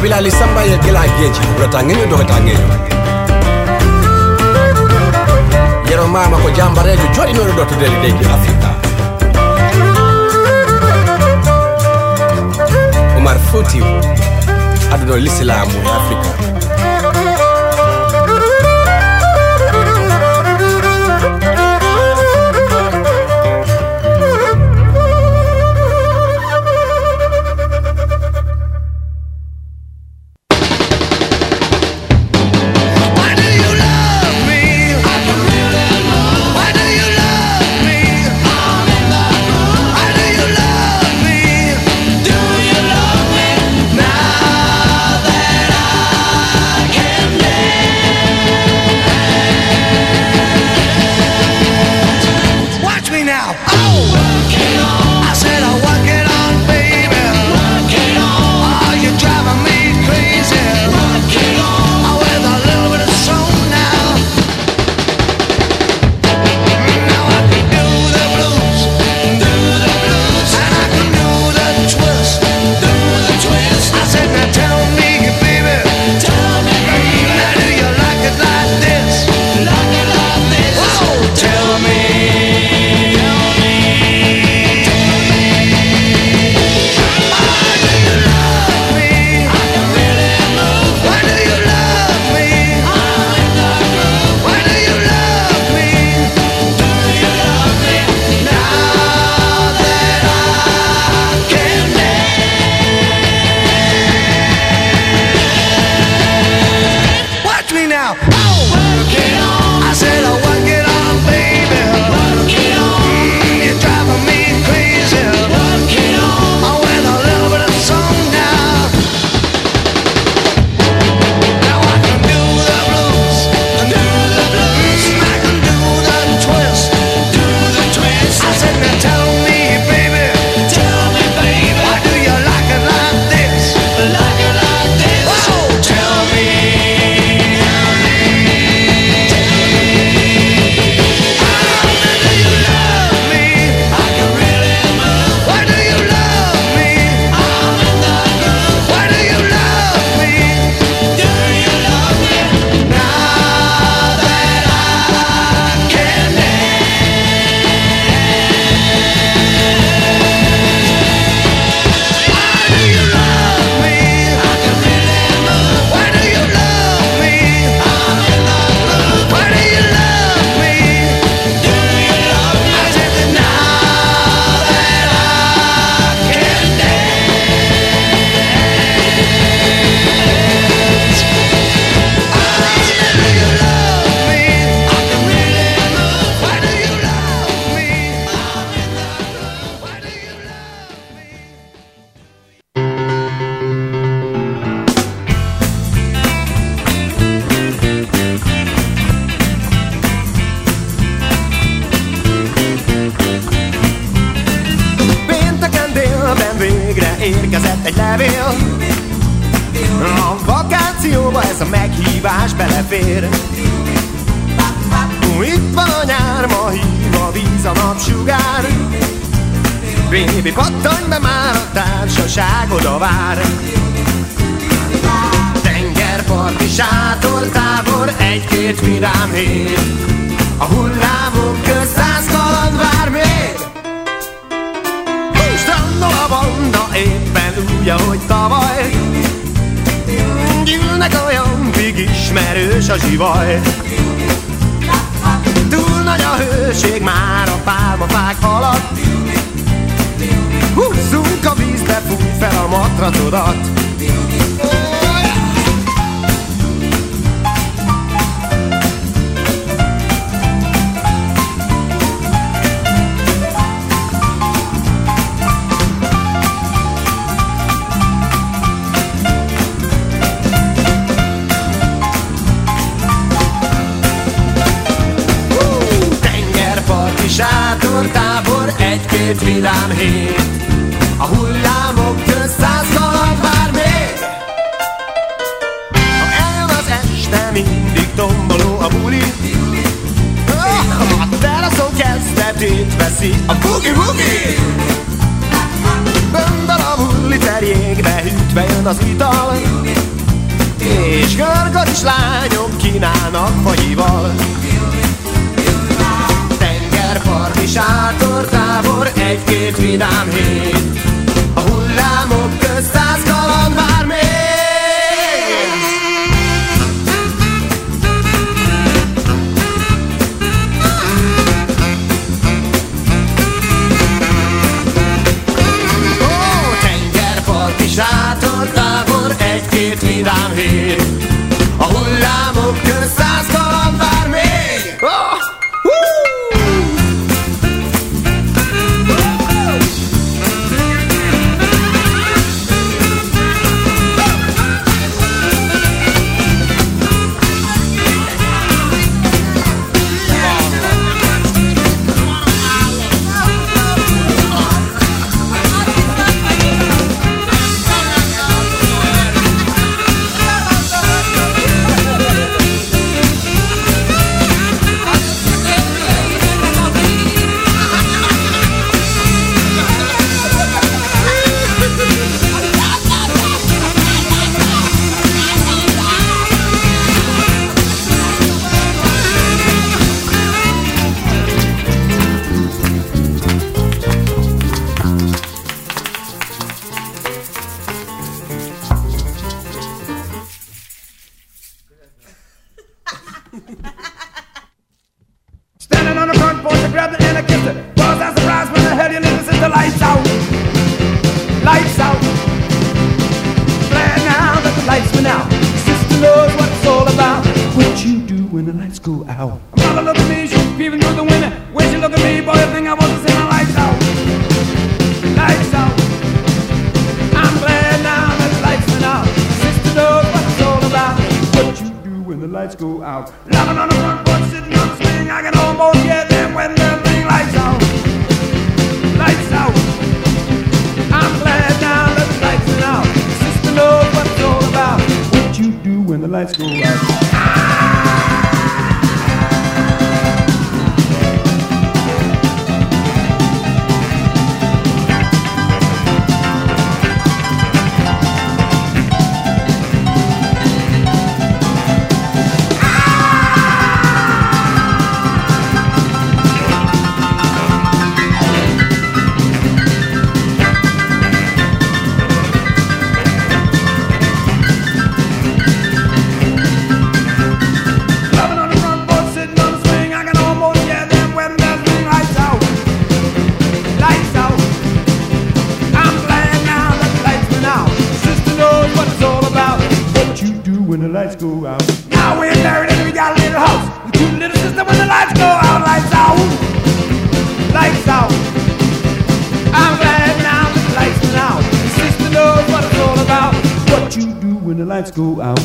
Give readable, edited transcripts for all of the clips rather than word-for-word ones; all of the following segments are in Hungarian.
Bilali Samba ye gela geji rotangenyo do tangenyo Yero mama ko jambarejo jodi no do to deli deki Afrika Omar Fouti aduno l'Islamu e Afrika érkezett egy levél. A vakációba ez a meghívás belefér. Itt van a nyár, ma hív a víz, a napsugár. Bébi, pattanj be már, a társaság oda vár. Tengerparti sátortábor, egy-két vidám hét. A hullámok közt 100 kaland vár még. Strandol a banda, éppen úgy, ahogy tavaly. Gyűlnek olyan big ismerős a zsivaj. Túl nagy a hőség már a pálmafák alatt. Húzzunk a vízbe, fújj fel a matracodat. Sátortábor, egy-két vidám hét. A hullámok közt 100 kaland vár még. Ha eljön az este, mindig tomboló a buli. A teraszon kezdetét veszi a bugi-bugi. Böndal a bulli terjékbe hűt sütve jön az ital, és görgös lányok kínálnak fagyival. Tengerparti sátortábor, egy-két vidám hét, a hullámok közt 100 kaland vár még. Tengerparti sátortábor, egy-két vidám hét, a hullámok közt 100 kaland vár még. Standing on the front porch, I grabbed it and I kissed it. Was I surprised when I heard you listen to the lights out? Lights out. Glad now that the lights went out. Sister knows what it's all about. What you do when the lights go out? Mother look at me, she's peeping through the window. When she look at me, boy, I think I want to see my lights out. Lights out. I'm glad now that the lights went out. Sister knows what it's all about. What you do when the lights go out? Loving on the front porch, sitting on the swing, I can almost hear them when the thing lights out. Lights out. I'm glad now that the lights went out. Sister knows what it's all about. What you do when the lights go out? When the lights go out. Now we're married and we got a little house. We two little sister when the lights go out. Lights out. Lights out. I'm glad now that the lights went out. Sister knows what it's all about. What you do when the lights go out.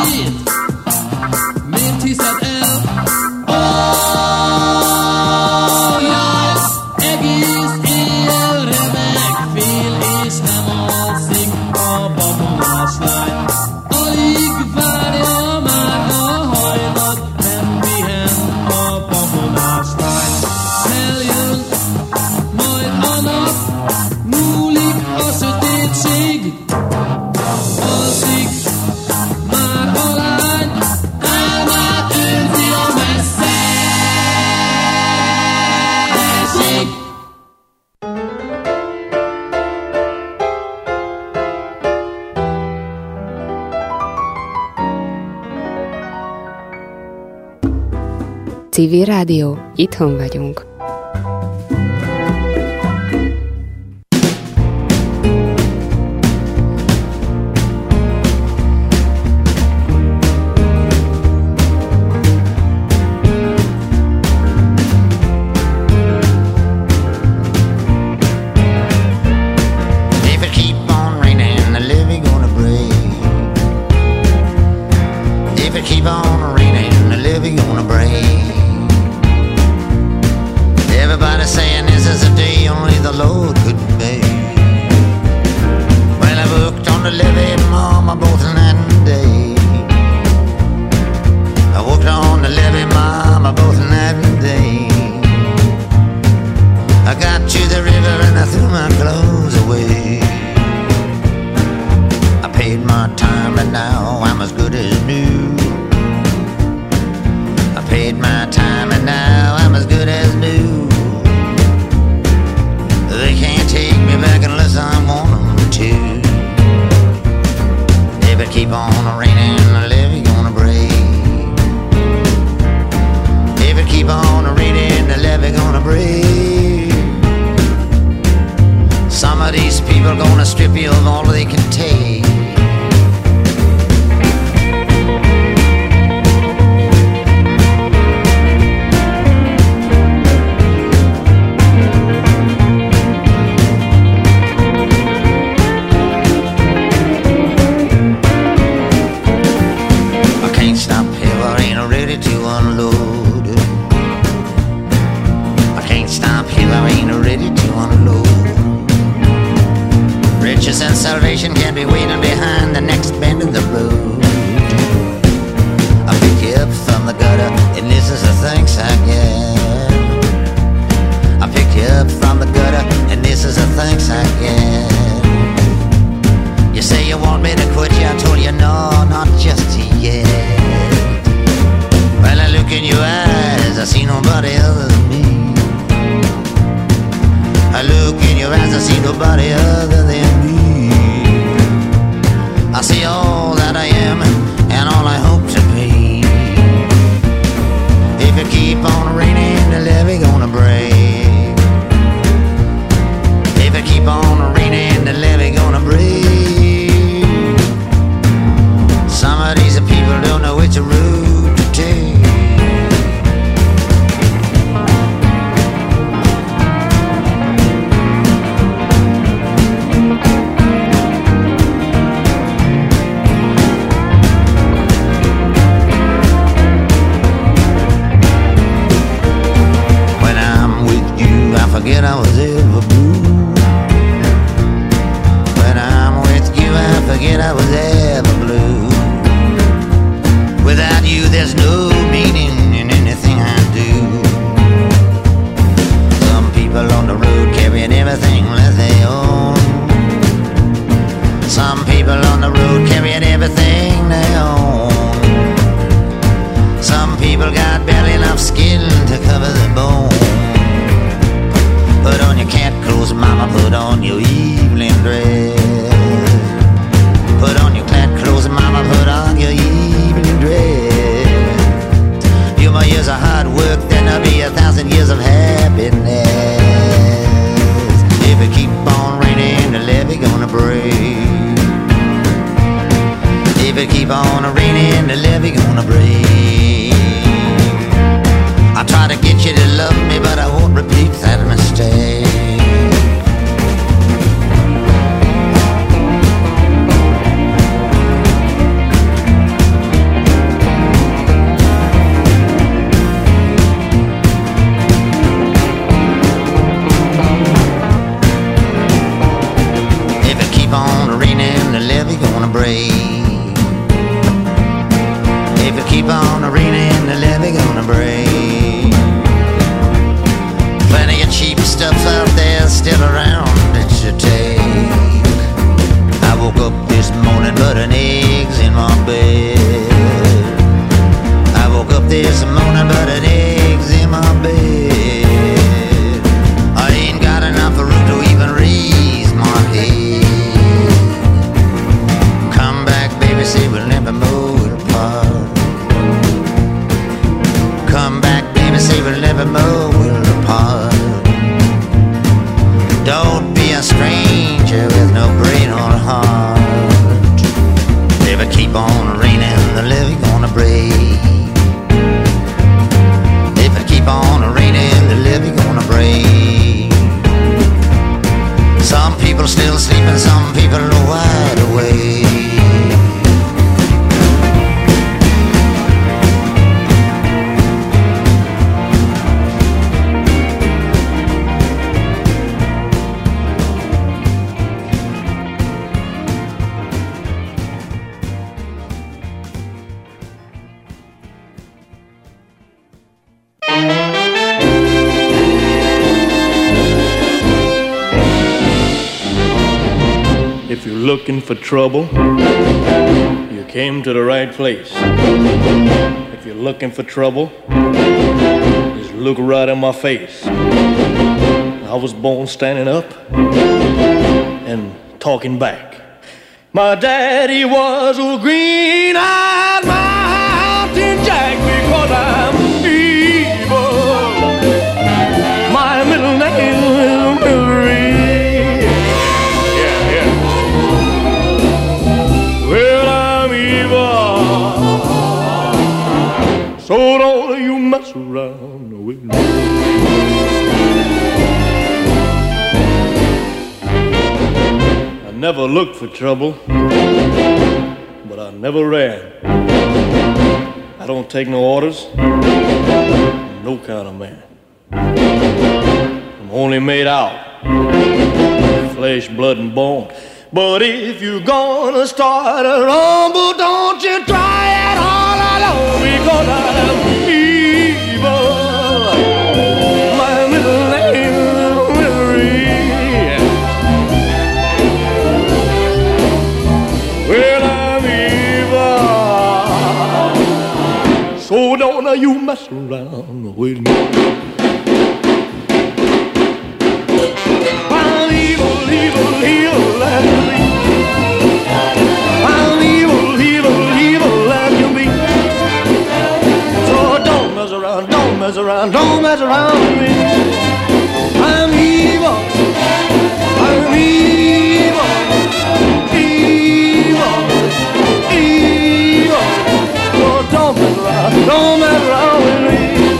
Miért hiszed el? Egész éjjel remeg, fél és nem alszik a babonás lány. Alig várja már a hajnat, nem pihen a babonás lány. Eljön majd a nap, múlik a sötétség, alszik már a lány, álmát őrzi a messzeség. Civil Rádió, itthon vagyunk. Keep on raining, the levee gonna break. Everybody saying this is a day only the Lord could make. Well, I worked on the levee, mama, both night and day. I worked on the levee, mama, both night and day. I got to the river and I threw my clothes away. I paid my time and now I'm as good as new. I paid my time and now I'm as good as new. They can't take me back unless I want them to. If it keep on raining, the levee gonna break. If it keep on raining, the levee gonna break. Some of these people gonna strip you of all they can take. To unload, I can't stop here, I ain't ready to unload. Riches and salvation can't be waiting behind the next bend of the road. I pick you up from the gutter, and this is the thanks I get. I pick you up from the gutter, and this is the thanks I get. You say you want me to quit you, I told you no, not just yet. Well, I look in your eyes, I see nobody other than me. I look in your eyes, I see nobody other than me. I see all that I am and all I hope to be. If it keep on raining, the levee gonna break. If it keep on raining, the levee gonna break. Some of these people don't know which route to take. Forget I was ever blue. When I'm with you, I forget I was ever blue. Without you, there's no meaning in anything I do. Some people on the road carrying everything that they own. Some people on the road carrying everything they own. Some people got barely enough skin to cover their bone. Put on your cat clothes, mama, put on your evening dress. Put on your cat clothes, mama, put on your evening dress. Few more years of hard work, then there'll be 1,000 years of happiness. If it keep on raining, the levee gonna break. If it keep on raining, the levee gonna break. I try to get you to love me, but I won't repeat that mistake. If it keep on raining, the levee gonna break. Plenty of cheap stuff out there still around that you take. I woke up this morning but an egg's in my bed. I woke up this morning but an egg's in my bed. I ain't got enough room to even raise my head. Come back, baby, say we'll never move apart. Come back, baby, say we'll never move apart. Don't be a stranger with no brain or heart. If it keep on raining, the levee gonna break. If it keep on raining, the levee gonna break. Some people still sleeping, some people are wide awake. If you're looking for trouble, you came to the right place. If you're looking for trouble, just look right in my face. I was born standing up and talking back. My daddy was a green-eyed mountain jack because I'm evil. My middle name is Mary. So don't you mess around with me. I never looked for trouble, but I never ran. I don't take no orders, I'm no kind of man. I'm only made out of flesh, blood, and bone. But if you're gonna start a rumble, don't you try it all alone, because I'm evil. My middle name is Mary. Well, I'm evil. So don't you mess around with me. I'm evil, evil, evil. I'm evil, evil, evil as you be. So don't mess around, don't mess around, don't mess around with me. I'm evil, I'm evil, evil, evil. So don't mess around, don't mess around with me.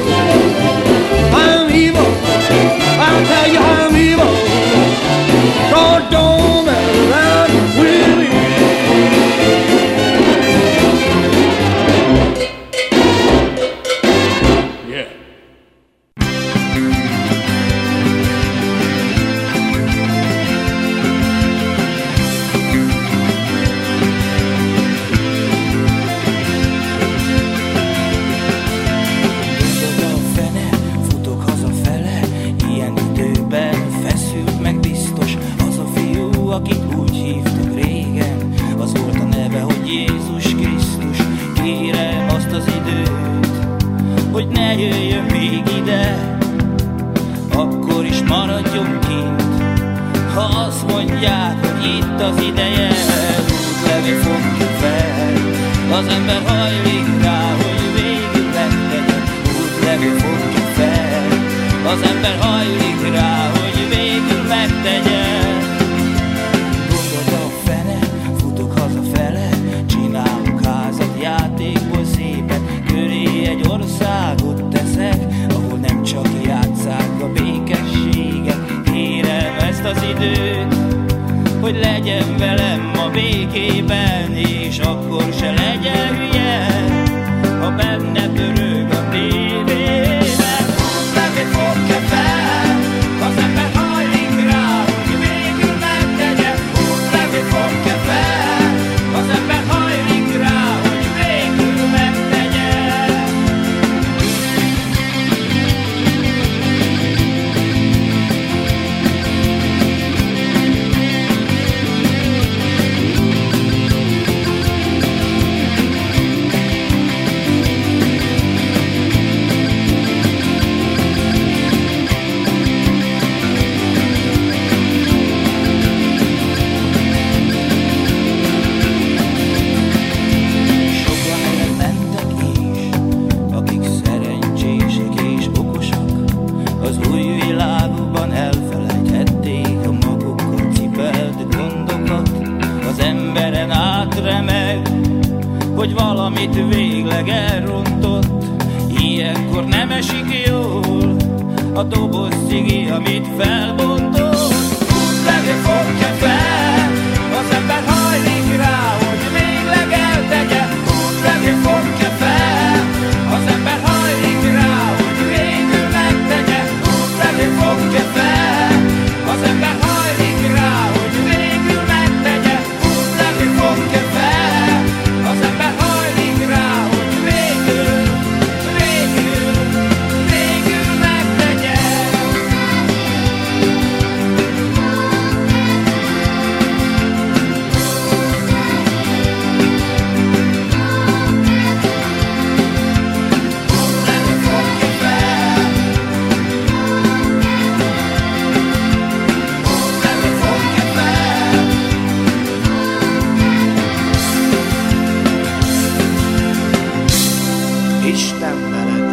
I'm evil, I'll tell you I'm evil. So don't mess around with me. Yeah. Akit úgy hívtak régen, az volt a neve, hogy Jézus Krisztus. Kérem azt az időt, hogy ne jöjjön még ide, akkor is maradjon kint. Ha azt mondják, hogy itt az ideje, útlevél fogjuk fel. Az ember hajlik rá, hogy végül megtegyen, útlevél fogjuk fel. Az ember hajlik rá, hogy végül megtegyen. Játékból szépet, köré egy országot teszek, ahol nem csak játsszák a békességet. Kérem ezt az időt, hogy legyen velem a békében, és akkor se legyen hülye, ha benne pörög a tévében. Útlevél fogja fel, az ember hajlik rá, hogy végül megtegye. Útlevél fogja fel, az ember hajlik rá, hogy végül megtegye. hogy valamit végleg elrontott. Ilyenkor nem esik jól a doboz cigi, amit felbontott. Útlevél fogja fel, az ember hajlik rá, hogy végleg eltegye. Útlevél fogja fel, az ember hajlik rá, hogy végül megtegye. Útlevél fogja fel, az ember hajlik rá, hogy végül megtegye. Útlevél fogja fel, az ember hajlik rá, hogy végül megtegye. Isten veled.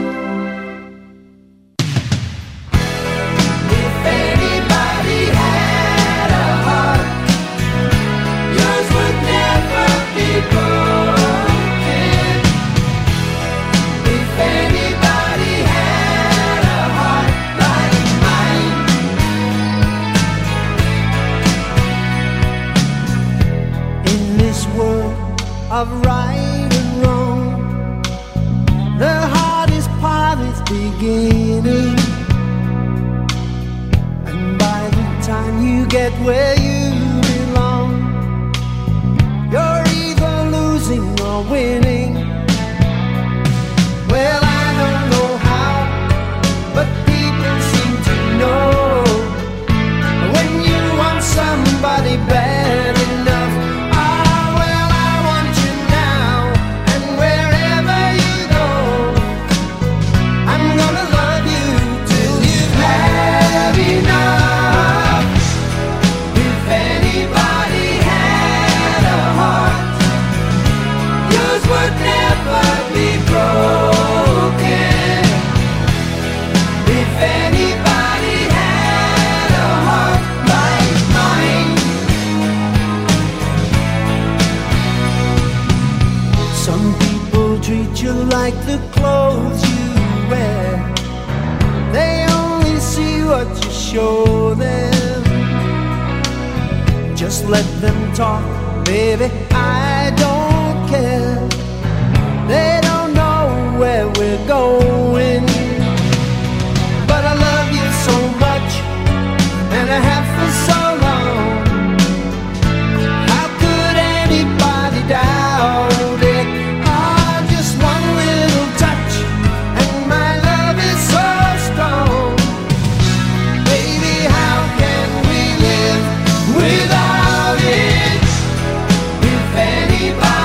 In this world of right and wrong, the hardest part is beginning. And by the time you get where you belong, you're either losing or winning. Well, I don't know how, but people seem to know when you want somebody bad enough. Ah, well, I want you now, and wherever you go, I'm gonna love you till you've had enough. If anybody had a heart, yours would never be broken. If anybody had a heart like mine. Some people treat you like the clothes you wear. They only see what you show them. Just let them talk, baby, I don't care. They don't know where we're going. But I love you so much, and I have for so long. How could anybody doubt it? Ah, just one little touch, and my love is so strong. Baby, how can we live without it? If anybody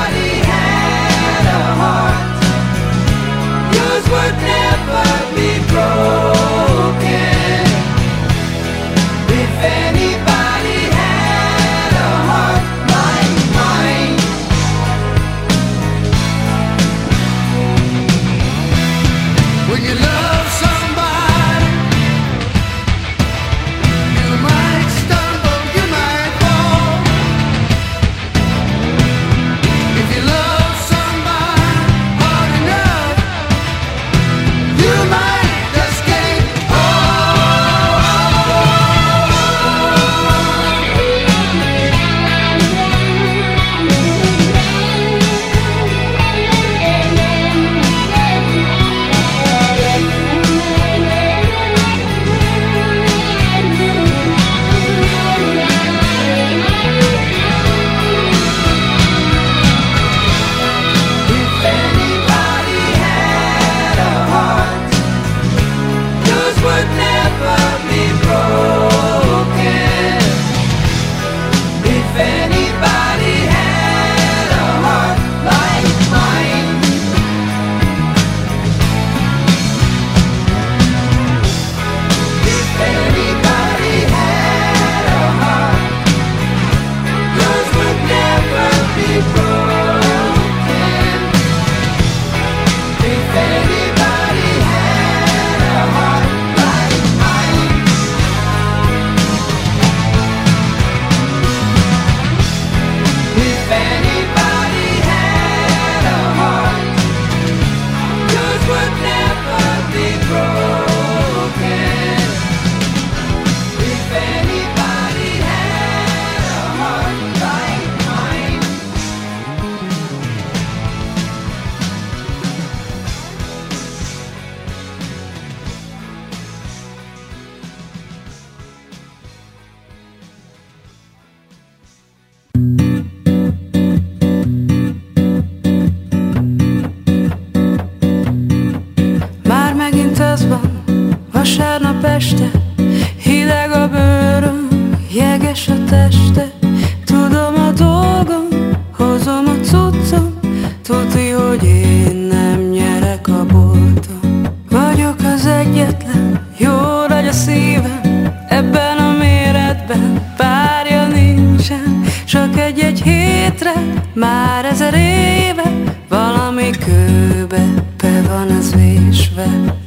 este, hideg a bőröm, jeges a teste. Tudom a dolgom, hozom a cuccom, tuti, hogy én nem nyerek a bolton. Vagyok az egyetlen, jól vagy a szívem, ebben a méretben párja nincsen. Csak egy hétre, már 1000 éve, valami kőbe be van az vésve.